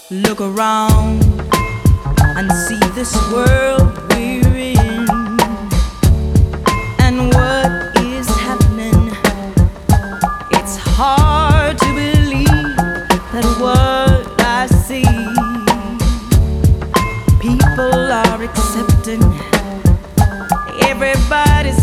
Look around and see this world we're in, and what is happening. It's hard to believe that what I see. People are accepting, everybody's